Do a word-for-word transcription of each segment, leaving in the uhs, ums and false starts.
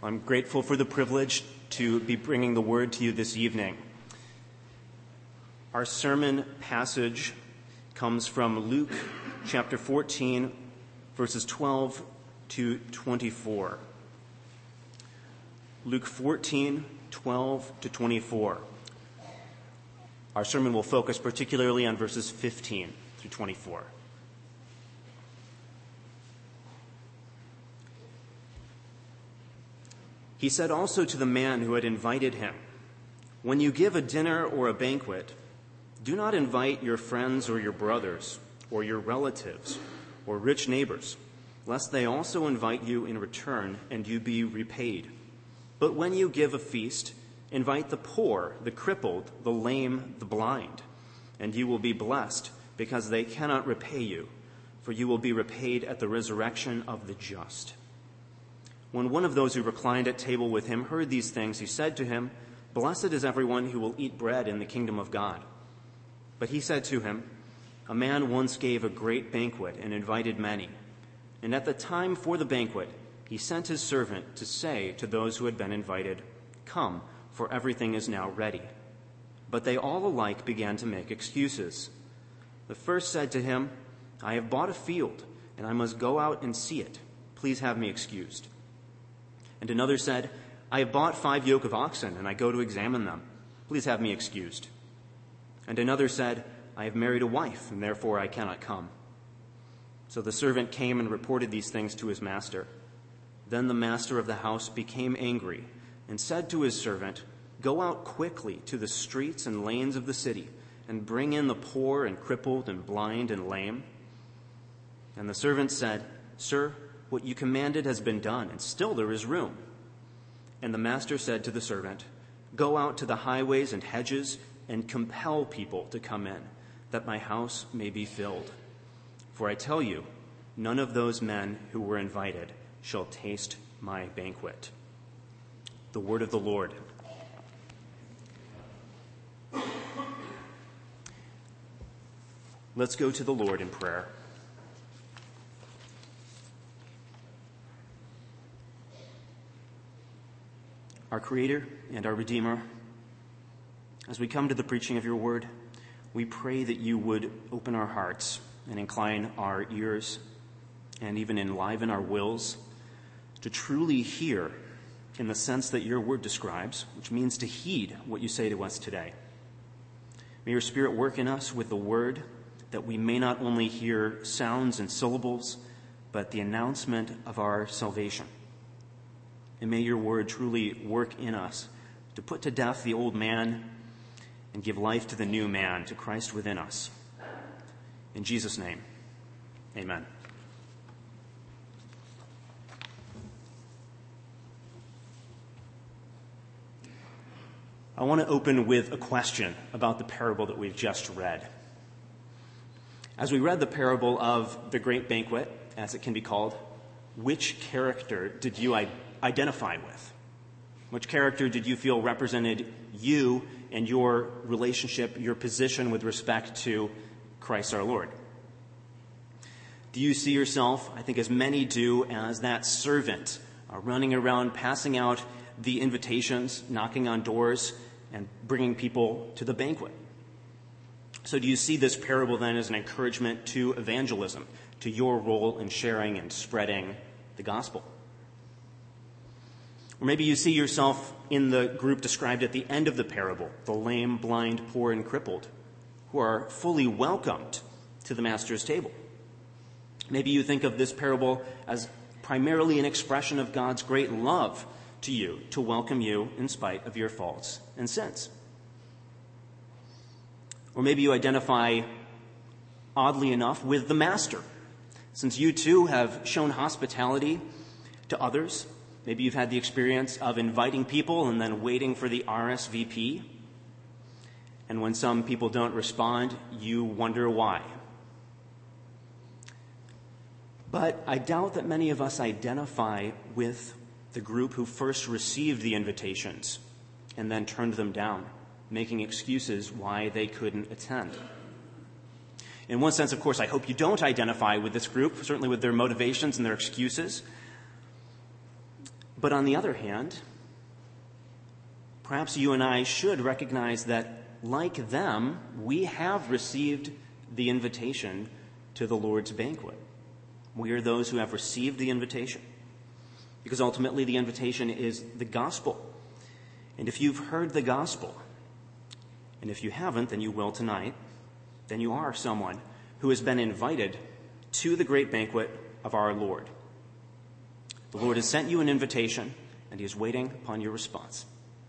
I'm grateful for the privilege to be bringing the word to you this evening. Our sermon passage comes from Luke chapter fourteen, verses twelve to twenty-four. Luke fourteen, twelve to twenty-four. Our sermon will focus particularly on verses fifteen through twenty-four. He said also to the man who had invited him, "When you give a dinner or a banquet, do not invite your friends or your brothers or your relatives or rich neighbors, lest they also invite you in return and you be repaid. But when you give a feast, invite the poor, the crippled, the lame, the blind, and you will be blessed because they cannot repay you, for you will be repaid at the resurrection of the just." When one of those who reclined at table with him heard these things, he said to him, "Blessed is everyone who will eat bread in the kingdom of God." But he said to him, "A man once gave a great banquet and invited many. And at the time for the banquet, he sent his servant to say to those who had been invited, 'Come, for everything is now ready.' But they all alike began to make excuses. The first said to him, 'I have bought a field, and I must go out and see it. Please have me excused.' And another said, 'I have bought five yoke of oxen, and I go to examine them. Please have me excused.' And another said, 'I have married a wife, and therefore I cannot come.' So the servant came and reported these things to his master. Then the master of the house became angry and said to his servant, 'Go out quickly to the streets and lanes of the city and bring in the poor and crippled and blind and lame.' And the servant said, 'Sir, what you commanded has been done, and still there is room.' And the master said to the servant, 'Go out to the highways and hedges and compel people to come in, that my house may be filled. For I tell you, none of those men who were invited shall taste my banquet.'" The word of the Lord. Let's go to the Lord in prayer. Our Creator and our Redeemer, as we come to the preaching of your word, we pray that you would open our hearts and incline our ears and even enliven our wills to truly hear in the sense that your word describes, which means to heed what you say to us today. May your Spirit work in us with the word, that we may not only hear sounds and syllables, but the announcement of our salvation. And may your word truly work in us to put to death the old man and give life to the new man, to Christ within us. In Jesus' name, amen. I want to open with a question about the parable that we've just read. As we read the parable of the great banquet, as it can be called, which character did you identify with? Which character did you feel represented you and your relationship, your position with respect to Christ our Lord? Do you see yourself, I think as many do, as that servant uh, running around passing out the invitations, knocking on doors, and bringing people to the banquet? So do you see this parable then as an encouragement to evangelism, to your role in sharing and spreading the gospel? Or maybe you see yourself in the group described at the end of the parable, the lame, blind, poor, and crippled, who are fully welcomed to the master's table. Maybe you think of this parable as primarily an expression of God's great love to you, to welcome you in spite of your faults and sins. Or maybe you identify, oddly enough, with the master, since you too have shown hospitality to others. Maybe you've had the experience of inviting people and then waiting for the R S V P. And when some people don't respond, you wonder why. But I doubt that many of us identify with the group who first received the invitations and then turned them down, making excuses why they couldn't attend. In one sense, of course, I hope you don't identify with this group, certainly with their motivations and their excuses. But on the other hand, perhaps you and I should recognize that, like them, we have received the invitation to the Lord's banquet. We are those who have received the invitation, because ultimately the invitation is the gospel. And if you've heard the gospel, and if you haven't, then you will tonight, then you are someone who has been invited to the great banquet of our Lord. The Lord has sent you an invitation, and he is waiting upon your response.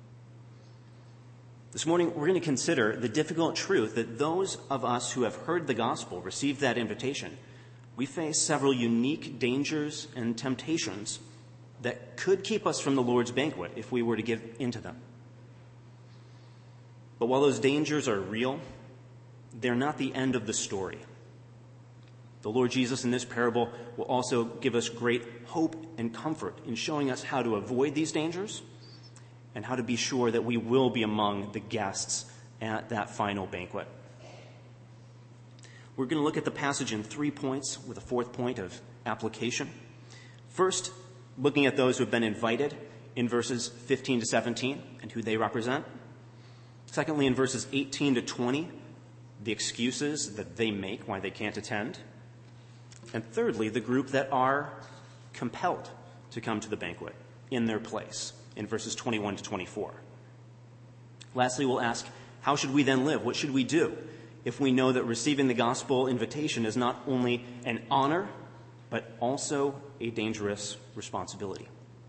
This morning, we're going to consider the difficult truth that those of us who have heard the gospel, received that invitation, we face several unique dangers and temptations that could keep us from the Lord's banquet if we were to give into them. But while those dangers are real, they're not the end of the story. The Lord Jesus in this parable will also give us great hope and comfort in showing us how to avoid these dangers and how to be sure that we will be among the guests at that final banquet. We're going to look at the passage in three points with a fourth point of application. First, looking at those who have been invited in verses fifteen to seventeen and who they represent. Secondly, in verses eighteen to twenty, the excuses that they make why they can't attend. And thirdly, the group that are compelled to come to the banquet in their place in verses twenty-one to twenty-four. Lastly, we'll ask, how should we then live? What should we do if we know that receiving the gospel invitation is not only an honor, but also a dangerous responsibility?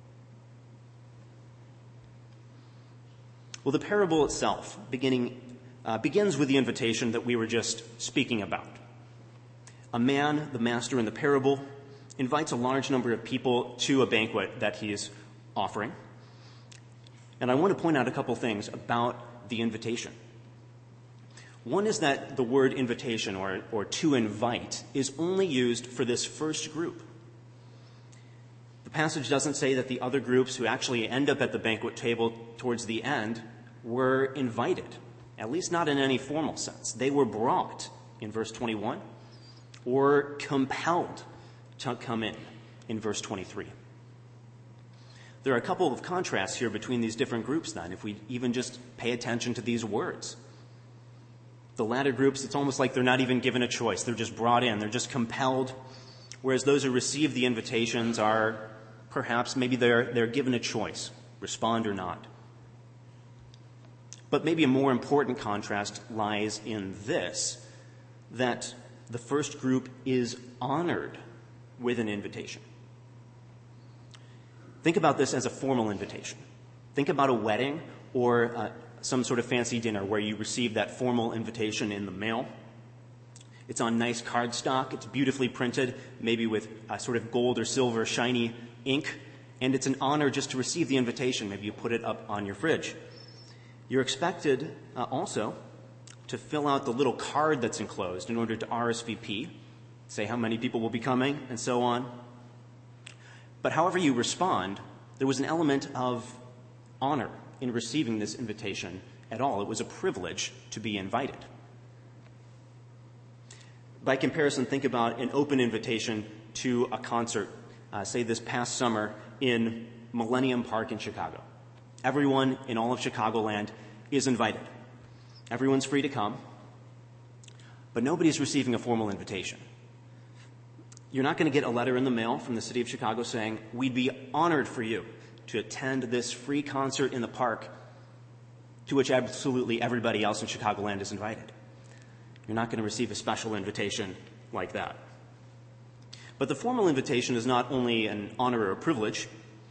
Well, the parable itself beginning, uh, begins with the invitation that we were just speaking about. A man, the master in the parable, invites a large number of people to a banquet that he is offering. And I want to point out a couple things about the invitation. One is that the word invitation, or, or to invite, is only used for this first group. The passage doesn't say that the other groups who actually end up at the banquet table towards the end were invited, at least not in any formal sense. They were brought, in verse twenty-one, or compelled to come in, in verse twenty-three. There are a couple of contrasts here between these different groups then, if we even just pay attention to these words. The latter groups, it's almost like they're not even given a choice. They're just brought in. They're just compelled. Whereas those who receive the invitations are perhaps, maybe they're, they're given a choice, respond or not. But maybe a more important contrast lies in this, that the first group is honored with an invitation. Think about this as a formal invitation. Think about a wedding or uh, some sort of fancy dinner where you receive that formal invitation in the mail. It's on nice cardstock. It's beautifully printed, maybe with a sort of gold or silver shiny ink. And it's an honor just to receive the invitation. Maybe you put it up on your fridge. You're expected uh, also to fill out the little card that's enclosed in order to R S V P, say how many people will be coming, and so on. But however you respond, there was an element of honor in receiving this invitation at all. It was a privilege to be invited. By comparison, think about an open invitation to a concert, uh, say this past summer in Millennium Park in Chicago. Everyone in all of Chicagoland is invited. Everyone's free to come, but nobody's receiving a formal invitation. You're not going to get a letter in the mail from the city of Chicago saying, we'd be honored for you to attend this free concert in the park to which absolutely everybody else in Chicagoland is invited. You're not going to receive a special invitation like that. But the formal invitation is not only an honor or a privilege,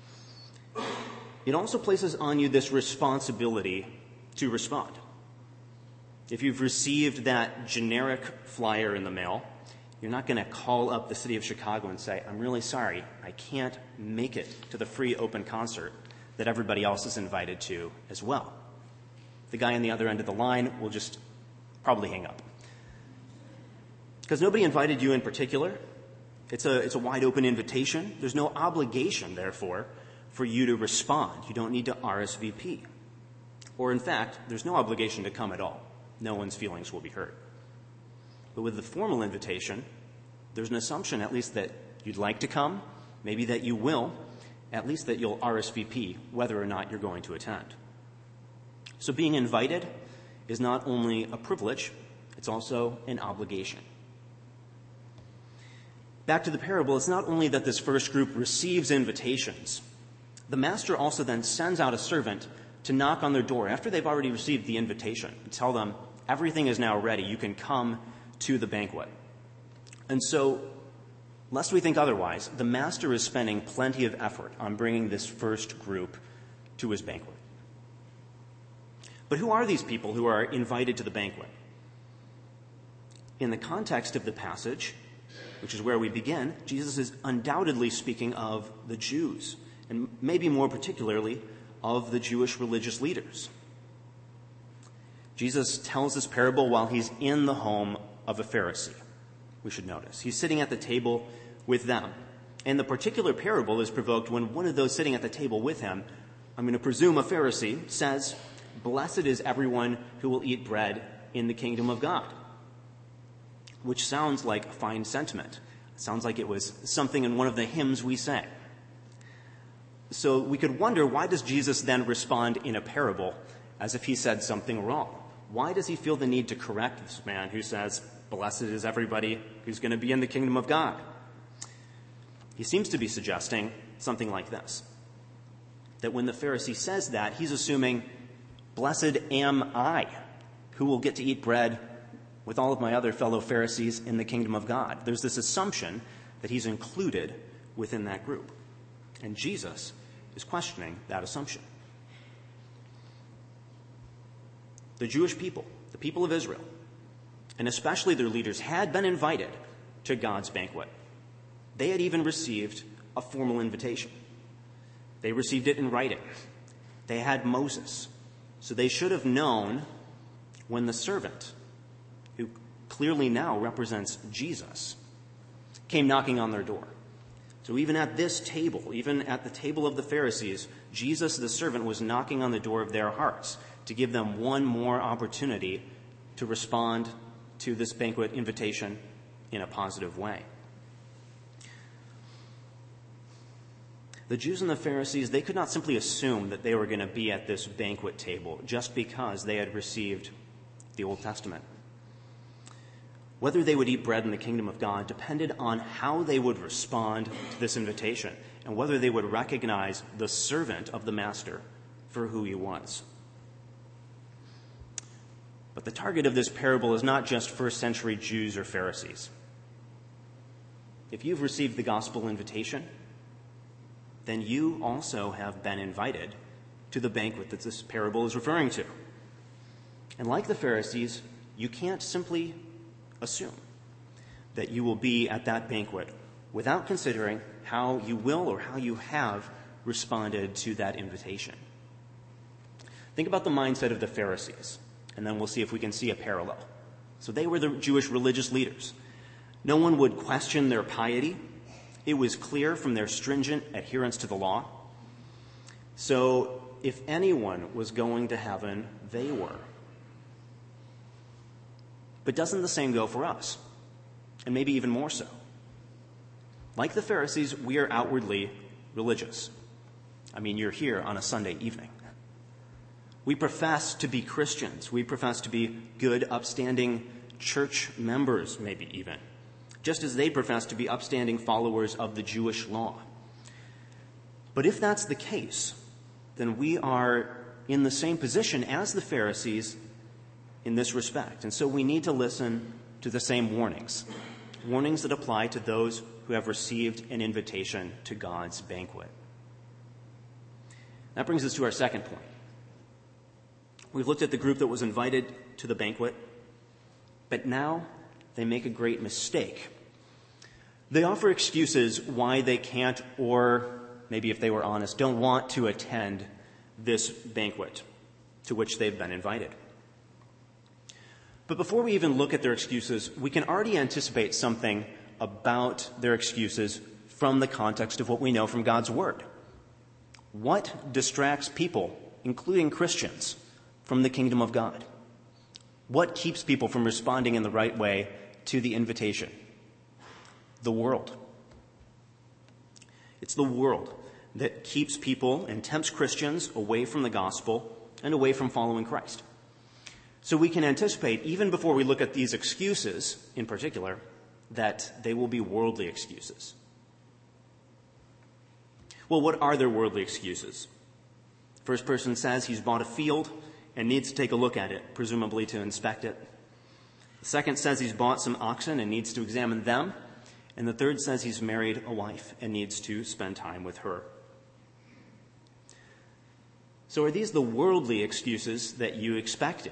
it also places on you this responsibility to respond. If you've received that generic flyer in the mail, you're not going to call up the city of Chicago and say, I'm really sorry, I can't make it to the free open concert that everybody else is invited to as well. The guy on the other end of the line will just probably hang up. Because nobody invited you in particular. It's a, it's a wide open invitation. There's no obligation, therefore, for you to respond. You don't need to R S V P. Or in fact, there's no obligation to come at all. No one's feelings will be hurt. But with the formal invitation, there's an assumption at least that you'd like to come, maybe that you will, at least that you'll R S V P whether or not you're going to attend. So being invited is not only a privilege, it's also an obligation. Back to the parable, it's not only that this first group receives invitations. The master also then sends out a servant to knock on their door after they've already received the invitation and tell them, everything is now ready. You can come to the banquet. And so, lest we think otherwise, the master is spending plenty of effort on bringing this first group to his banquet. But who are these people who are invited to the banquet? In the context of the passage, which is where we begin, Jesus is undoubtedly speaking of the Jews, and maybe more particularly of the Jewish religious leaders. Jesus tells this parable while he's in the home of a Pharisee, we should notice. He's sitting at the table with them. And the particular parable is provoked when one of those sitting at the table with him, I'm going to presume a Pharisee, says, "Blessed is everyone who will eat bread in the kingdom of God," which sounds like a fine sentiment. It sounds like it was something in one of the hymns we sang. So we could wonder, why does Jesus then respond in a parable as if he said something wrong? Why does he feel the need to correct this man who says, "Blessed is everybody who's going to be in the kingdom of God"? He seems to be suggesting something like this, that when the Pharisee says that, he's assuming, blessed am I, who will get to eat bread with all of my other fellow Pharisees in the kingdom of God. There's this assumption that he's included within that group. And Jesus is questioning that assumption. The Jewish people, the people of Israel, and especially their leaders, had been invited to God's banquet. They had even received a formal invitation. They received it in writing. They had Moses. So they should have known when the servant, who clearly now represents Jesus, came knocking on their door. So even at this table, even at the table of the Pharisees, Jesus, the servant, was knocking on the door of their hearts to give them one more opportunity to respond to this banquet invitation in a positive way. The Jews and the Pharisees, they could not simply assume that they were going to be at this banquet table just because they had received the Old Testament. Whether they would eat bread in the kingdom of God depended on how they would respond to this invitation and whether they would recognize the servant of the master for who he was. But the target of this parable is not just first century Jews or Pharisees. If you've received the gospel invitation, then you also have been invited to the banquet that this parable is referring to. And like the Pharisees, you can't simply assume that you will be at that banquet without considering how you will or how you have responded to that invitation. Think about the mindset of the Pharisees, and then we'll see if we can see a parallel. So they were the Jewish religious leaders. No one would question their piety. It was clear from their stringent adherence to the law. So if anyone was going to heaven, they were. But doesn't the same go for us? And maybe even more so. Like the Pharisees, we are outwardly religious. I mean, you're here on a Sunday evening. We profess to be Christians. We profess to be good, upstanding church members, maybe even, just as they profess to be upstanding followers of the Jewish law. But if that's the case, then we are in the same position as the Pharisees in this respect. And so we need to listen to the same warnings, warnings that apply to those who have received an invitation to God's banquet. That brings us to our second point. We've looked at the group that was invited to the banquet, but now they make a great mistake. They offer excuses why they can't, or maybe if they were honest, don't want to attend this banquet to which they've been invited. But before we even look at their excuses, we can already anticipate something about their excuses from the context of what we know from God's Word. What distracts people, including Christians, from the kingdom of God? What keeps people from responding in the right way to the invitation? The world. It's the world that keeps people and tempts Christians away from the gospel and away from following Christ. So we can anticipate, even before we look at these excuses in particular, that they will be worldly excuses. Well, what are their worldly excuses? First person says he's bought a field and needs to take a look at it, presumably to inspect it. The second says he's bought some oxen and needs to examine them. And the third says he's married a wife and needs to spend time with her. So are these the worldly excuses that you expected?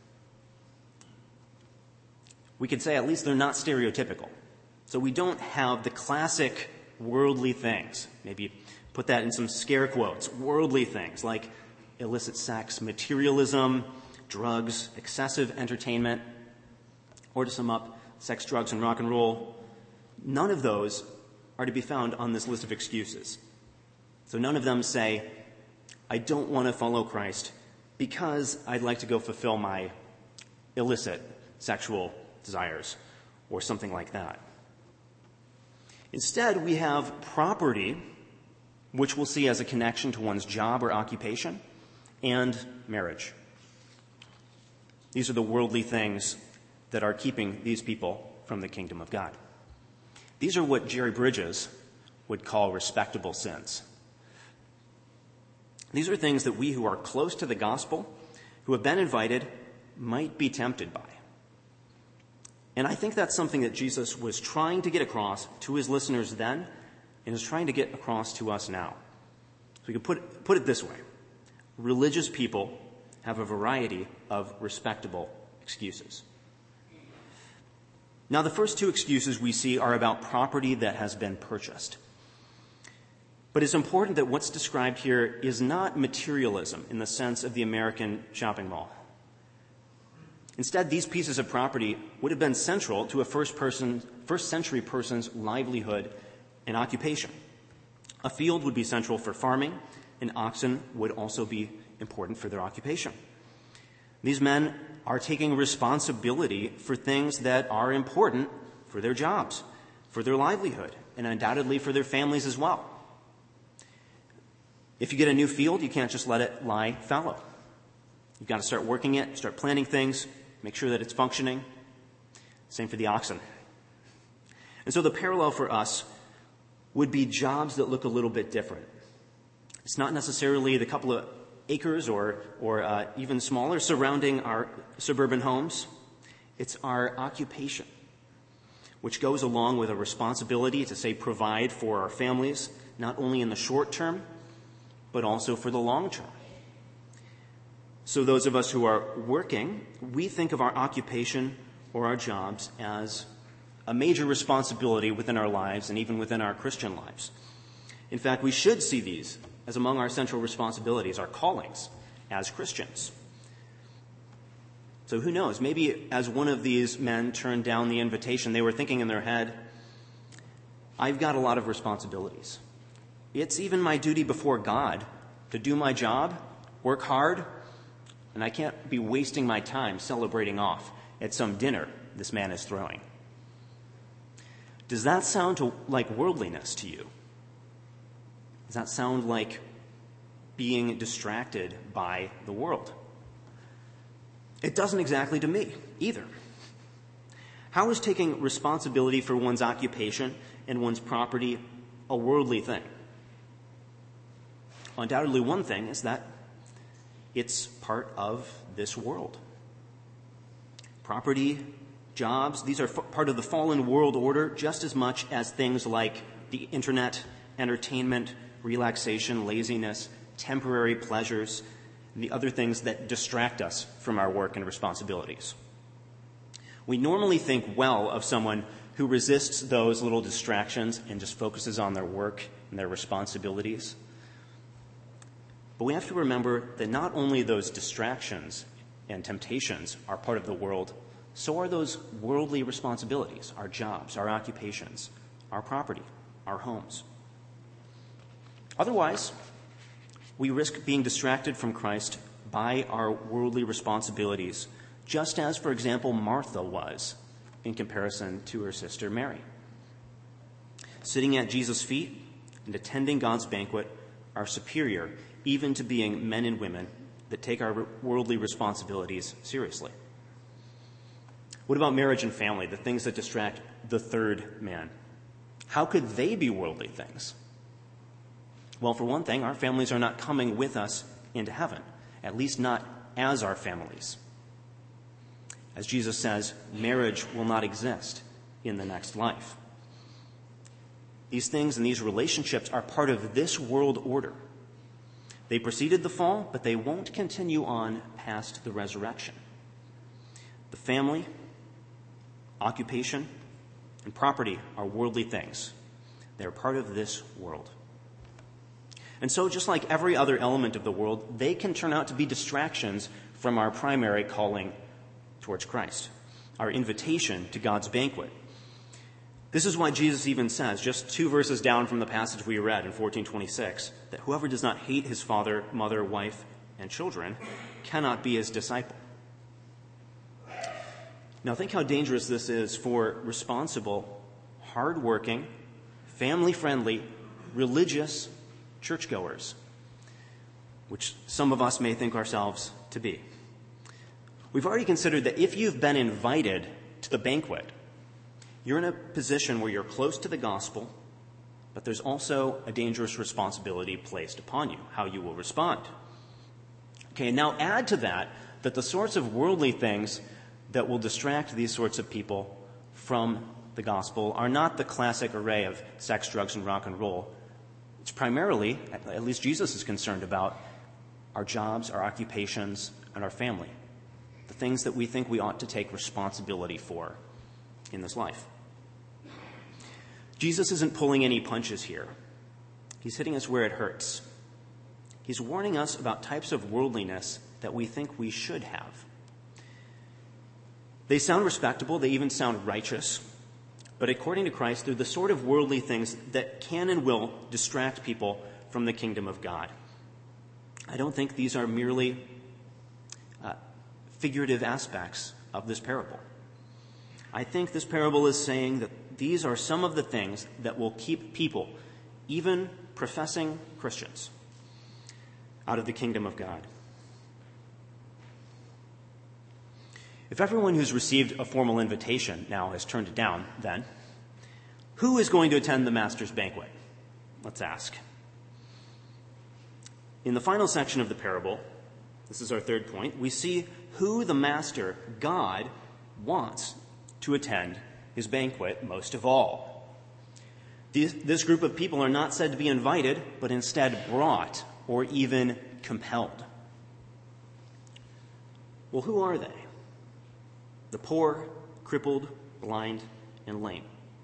We could say at least they're not stereotypical. So we don't have the classic worldly things. Maybe put that in some scare quotes. Worldly things like illicit sex, materialism, drugs, excessive entertainment, or to sum up, sex, drugs, and rock and roll. None of those are to be found on this list of excuses. So none of them say, I don't want to follow Christ because I'd like to go fulfill my illicit sexual desires or something like that. Instead, we have property, which we'll see as a connection to one's job or occupation, and marriage. These are the worldly things that are keeping these people from the kingdom of God. These are what Jerry Bridges would call respectable sins. These are things that we who are close to the gospel, who have been invited, might be tempted by. And I think that's something that Jesus was trying to get across to his listeners then and is trying to get across to us now. So we could put, put it this way. Religious people have a variety of respectable excuses. Now, the first two excuses we see are about property that has been purchased. But it's important that what's described here is not materialism in the sense of the American shopping mall. Instead, these pieces of property would have been central to a first person, first century person's livelihood and occupation. A field would be central for farming, and oxen would also be important for their occupation. These men are taking responsibility for things that are important for their jobs, for their livelihood, and undoubtedly for their families as well. If you get a new field, you can't just let it lie fallow. You've got to start working it, start planting things, make sure that it's functioning. Same for the oxen. And so the parallel for us would be jobs that look a little bit different. It's not necessarily the couple of acres or, or uh, even smaller surrounding our suburban homes. It's our occupation, which goes along with a responsibility to, say, provide for our families, not only in the short term, but also for the long term. So those of us who are working, we think of our occupation or our jobs as a major responsibility within our lives and even within our Christian lives. In fact, we should see these as among our central responsibilities, our callings as Christians. So who knows? Maybe as one of these men turned down the invitation, they were thinking in their head, I've got a lot of responsibilities. It's even my duty before God to do my job, work hard, and I can't be wasting my time celebrating off at some dinner this man is throwing. Does that sound to, like worldliness to you? Does that sound like being distracted by the world? It doesn't exactly to me either. How is taking responsibility for one's occupation and one's property a worldly thing? Undoubtedly, one thing is that it's part of this world. Property, jobs, these are f- part of the fallen world order just as much as things like the internet, entertainment, relaxation, laziness, temporary pleasures, and the other things that distract us from our work and responsibilities. We normally think well of someone who resists those little distractions and just focuses on their work and their responsibilities. But we have to remember that not only those distractions and temptations are part of the world, so are those worldly responsibilities, our jobs, our occupations, our property, our homes. Otherwise, we risk being distracted from Christ by our worldly responsibilities, just as, for example, Martha was in comparison to her sister Mary. Sitting at Jesus' feet and attending God's banquet are superior even to being men and women that take our worldly responsibilities seriously. What about marriage and family, the things that distract the third man? How could they be worldly things? Well, for one thing, our families are not coming with us into heaven, at least not as our families. As Jesus says, marriage will not exist in the next life. These things and these relationships are part of this world order. They preceded the fall, but they won't continue on past the resurrection. The family, occupation, and property are worldly things. They're part of this world. And so, just like every other element of the world, they can turn out to be distractions from our primary calling towards Christ, our invitation to God's banquet. This is why Jesus even says, just two verses down from the passage we read in fourteen twenty-six, that whoever does not hate his father, mother, wife, and children cannot be his disciple. Now think how dangerous this is for responsible, hardworking, family-friendly, religious churchgoers, which some of us may think ourselves to be. We've already considered that if you've been invited to the banquet, you're in a position where you're close to the gospel, but there's also a dangerous responsibility placed upon you, how you will respond. Okay, and now add to that that the sorts of worldly things that will distract these sorts of people from the gospel are not the classic array of sex, drugs, and rock and roll. It's primarily, at least Jesus is concerned about, our jobs, our occupations, and our family, the things that we think we ought to take responsibility for in this life. Jesus isn't pulling any punches here. He's hitting us where it hurts. He's warning us about types of worldliness that we think we should have. They sound respectable, they even sound righteous, but according to Christ, they're the sort of worldly things that can and will distract people from the kingdom of God. I don't think these are merely uh, figurative aspects of this parable. I think this parable is saying that these are some of the things that will keep people, even professing Christians, out of the kingdom of God. If everyone who's received a formal invitation now has turned it down, then who is going to attend the Master's banquet? Let's ask. In the final section of the parable, this is our third point, we see who the Master, God, wants to attend his banquet most of all. These, this group of people are not said to be invited, but instead brought or even compelled. Well, who are they? The poor, crippled, blind, and lame.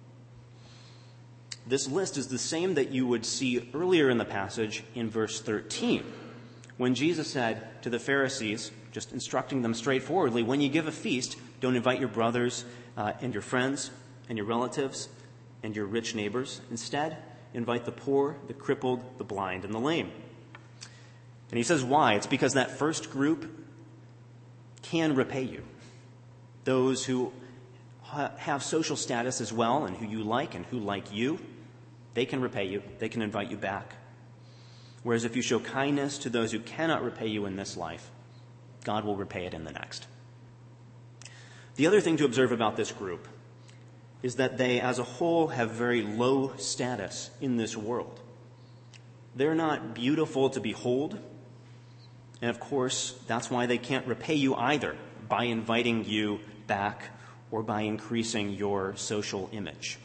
This list is the same that you would see earlier in the passage in verse thirteen, when Jesus said to the Pharisees, just instructing them straightforwardly, when you give a feast, don't invite your brothers uh, and your friends and your relatives and your rich neighbors. Instead, invite the poor, the crippled, the blind, and the lame. And he says why? It's because that first group can repay you. Those who ha- have social status as well and who you like and who like you, they can repay you. They can invite you back. Whereas if you show kindness to those who cannot repay you in this life, God will repay it in the next. The other thing to observe about this group is that they, as a whole, have very low status in this world. They're not beautiful to behold, and of course, that's why they can't repay you either by inviting you back or by increasing your social image.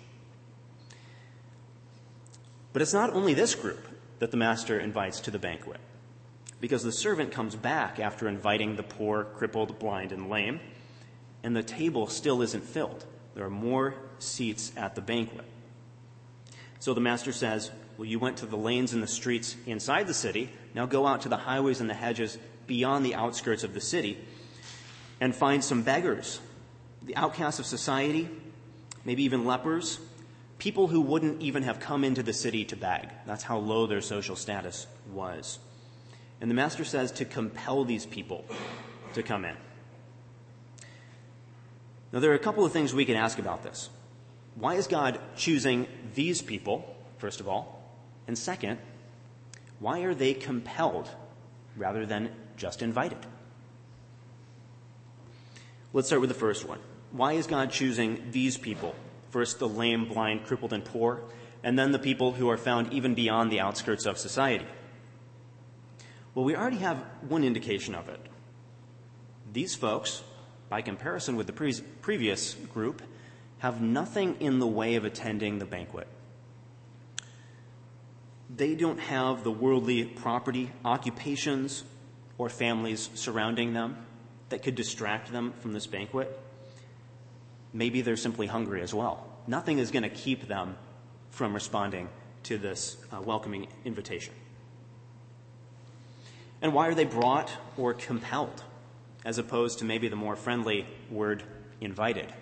But it's not only this group that the Master invites to the banquet, because the servant comes back after inviting the poor, crippled, blind, and lame, and the table still isn't filled. There are more seats at the banquet. So the Master says, well, you went to the lanes and the streets inside the city. Now go out to the highways and the hedges beyond the outskirts of the city and find some beggars, the outcasts of society, maybe even lepers, people who wouldn't even have come into the city to beg. That's how low their social status was. And the Master says to compel these people to come in. Now, there are a couple of things we can ask about this. Why is God choosing these people, first of all? And second, Why are they compelled rather than just invited? Let's start with the first one. Why is God choosing these people? First, the lame, blind, crippled, and poor, and then the people who are found even beyond the outskirts of society. Well, we already have one indication of it. These folks, by comparison with the pre- previous group, have nothing in the way of attending the banquet. They don't have the worldly property, occupations, or families surrounding them that could distract them from this banquet. Maybe they're simply hungry as well. Nothing is going to keep them from responding to this uh, welcoming invitation. And why are they brought or compelled, as opposed to maybe the more friendly word invited?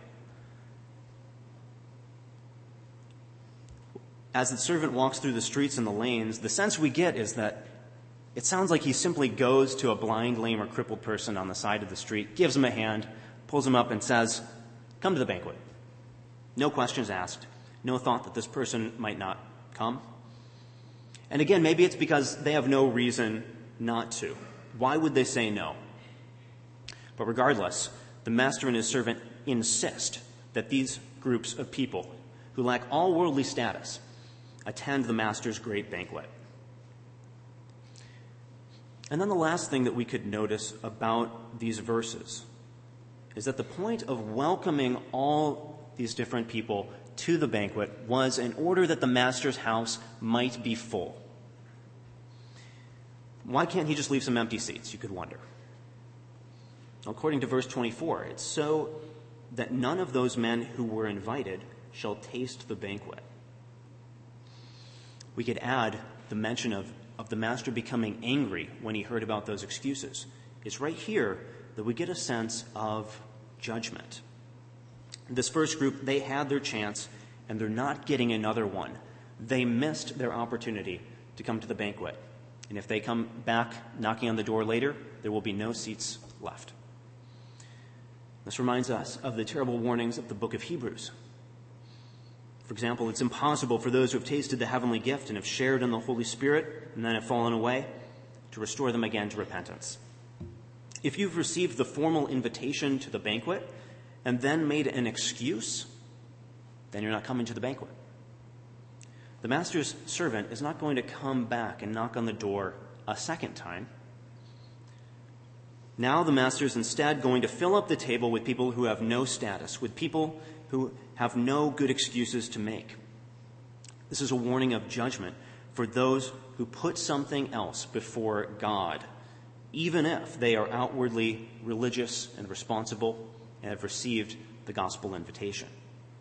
As the servant walks through the streets and the lanes, the sense we get is that it sounds like he simply goes to a blind, lame, or crippled person on the side of the street, gives him a hand, pulls him up, and says, "Come to the banquet." No questions asked, no thought that this person might not come. And again, maybe it's because they have no reason not to. Why would they say no? But regardless, the master and his servant insist that these groups of people who lack all worldly status attend the master's great banquet. And then the last thing that we could notice about these verses is that the point of welcoming all these different people to the banquet was in order that the master's house might be full. Why can't he just leave some empty seats, you could wonder? According to verse twenty-four, it's so that none of those men who were invited shall taste the banquet. We could add the mention of, of the master becoming angry when he heard about those excuses. It's right here that we get a sense of judgment. This first group, they had their chance, and they're not getting another one. They missed their opportunity to come to the banquet. And if they come back knocking on the door later, there will be no seats left. This reminds us of the terrible warnings of the book of Hebrews. For example, it's impossible for those who have tasted the heavenly gift and have shared in the Holy Spirit and then have fallen away to restore them again to repentance. If you've received the formal invitation to the banquet and then made an excuse, then you're not coming to the banquet. The master's servant is not going to come back and knock on the door a second time. Now the master is instead going to fill up the table with people who have no status, with people who have no good excuses to make. This is a warning of judgment for those who put something else before God, even if they are outwardly religious and responsible and have received the gospel invitation.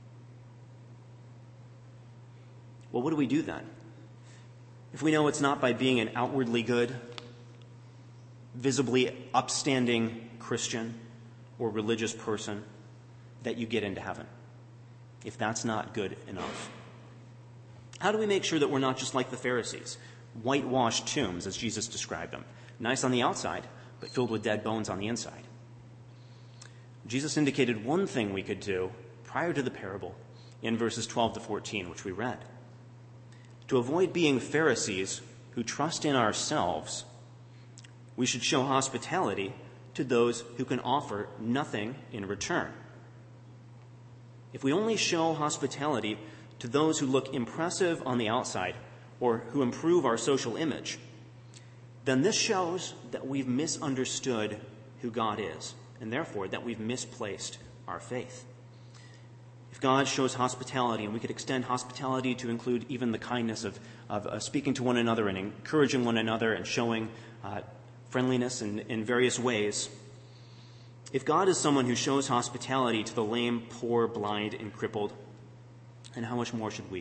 Well, what do we do then? If we know it's not by being an outwardly good, visibly upstanding Christian or religious person that you get into heaven, if that's not good enough. How do we make sure that we're not just like the Pharisees, whitewashed tombs as Jesus described them, nice on the outside, but filled with dead bones on the inside? Jesus indicated one thing we could do prior to the parable in verses twelve to fourteen, which we read. To avoid being Pharisees who trust in ourselves, we should show hospitality to those who can offer nothing in return. If we only show hospitality to those who look impressive on the outside or who improve our social image, then this shows that we've misunderstood who God is, and therefore that we've misplaced our faith. If God shows hospitality, and we could extend hospitality to include even the kindness of, of uh, speaking to one another and encouraging one another and showing uh, friendliness in, in various ways. If God is someone who shows hospitality to the lame, poor, blind, and crippled, then how much more should we?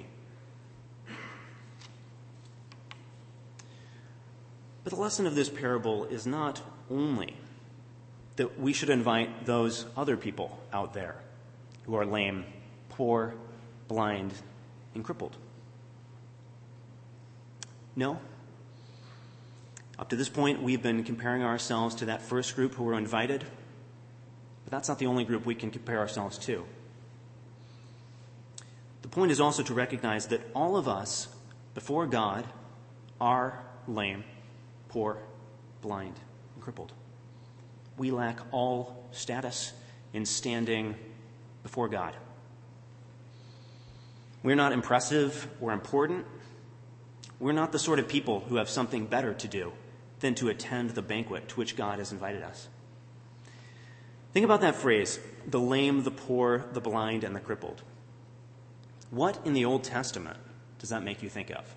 But the lesson of this parable is not only that we should invite those other people out there who are lame, poor, blind, and crippled. No. Up to this point, we've been comparing ourselves to that first group who were invited, but that's not the only group we can compare ourselves to. The point is also to recognize that all of us, before God, are lame, poor, blind, and crippled. We lack all status in standing before God. We're not impressive or important. We're not the sort of people who have something better to do than to attend the banquet to which God has invited us. Think about that phrase, the lame, the poor, the blind, and the crippled. What in the Old Testament does that make you think of?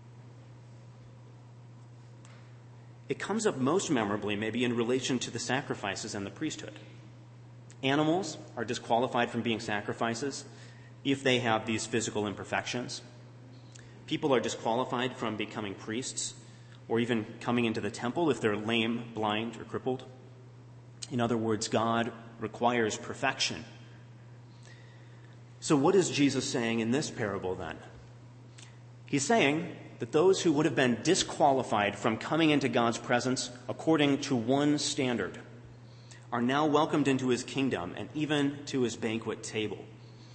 It comes up most memorably maybe in relation to the sacrifices and the priesthood. Animals are disqualified from being sacrifices if they have these physical imperfections. People are disqualified from becoming priests or even coming into the temple if they're lame, blind, or crippled. In other words, God requires perfection. So what is Jesus saying in this parable then? He's saying that those who would have been disqualified from coming into God's presence according to one standard are now welcomed into his kingdom and even to his banquet table.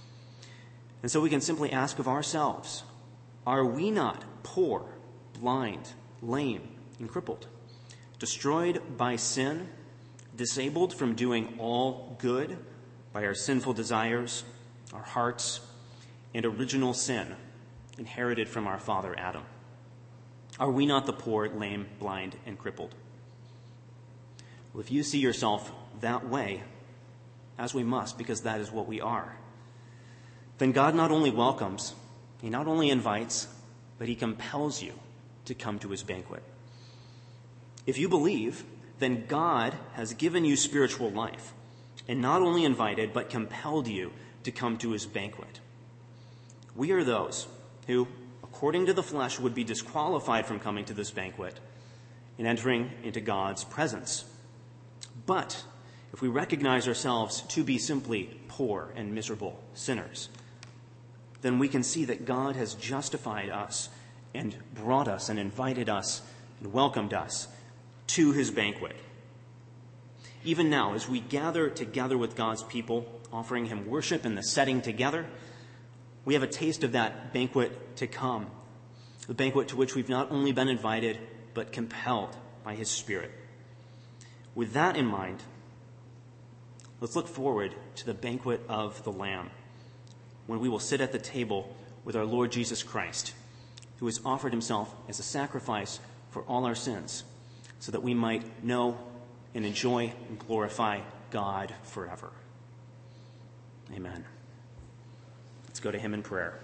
And so we can simply ask of ourselves, are we not poor, blind, lame, and crippled, destroyed by sin, disabled from doing all good by our sinful desires, our hearts, and original sin inherited from our father Adam? Are we not the poor, lame, blind, and crippled? Well, if you see yourself that way, as we must, because that is what we are, then God not only welcomes, he not only invites, but he compels you to come to his banquet. If you believe, then God has given you spiritual life and not only invited, but compelled you to come to his banquet. We are those who, according to the flesh, would be disqualified from coming to this banquet and entering into God's presence. But if we recognize ourselves to be simply poor and miserable sinners, then we can see that God has justified us and brought us and invited us and welcomed us to his banquet. Even now, as we gather together with God's people, offering him worship in the setting together, we have a taste of that banquet to come, the banquet to which we've not only been invited, but compelled by his Spirit. With that in mind, let's look forward to the banquet of the Lamb, when we will sit at the table with our Lord Jesus Christ, who has offered himself as a sacrifice for all our sins, so that we might know and enjoy and glorify God forever. Amen. Let's go to him in prayer.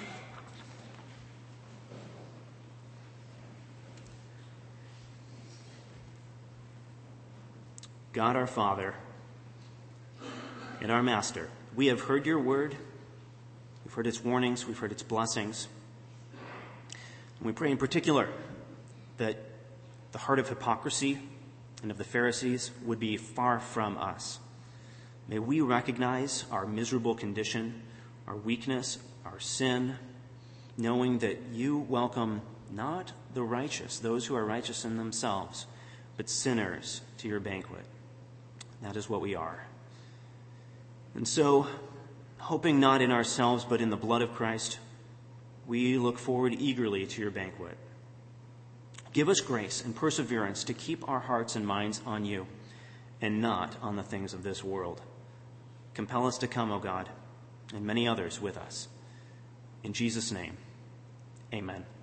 God our Father and our Master, we have heard your word. We've heard its warnings. We've heard its blessings. And we pray in particular that the heart of hypocrisy and of the Pharisees would be far from us. May we recognize our miserable condition, our weakness, our sin, knowing that you welcome not the righteous, those who are righteous in themselves, but sinners to your banquet. That is what we are. And so, hoping not in ourselves, but in the blood of Christ, we look forward eagerly to your banquet. Give us grace and perseverance to keep our hearts and minds on you and not on the things of this world. Compel us to come, O God, and many others with us. In Jesus' name, amen.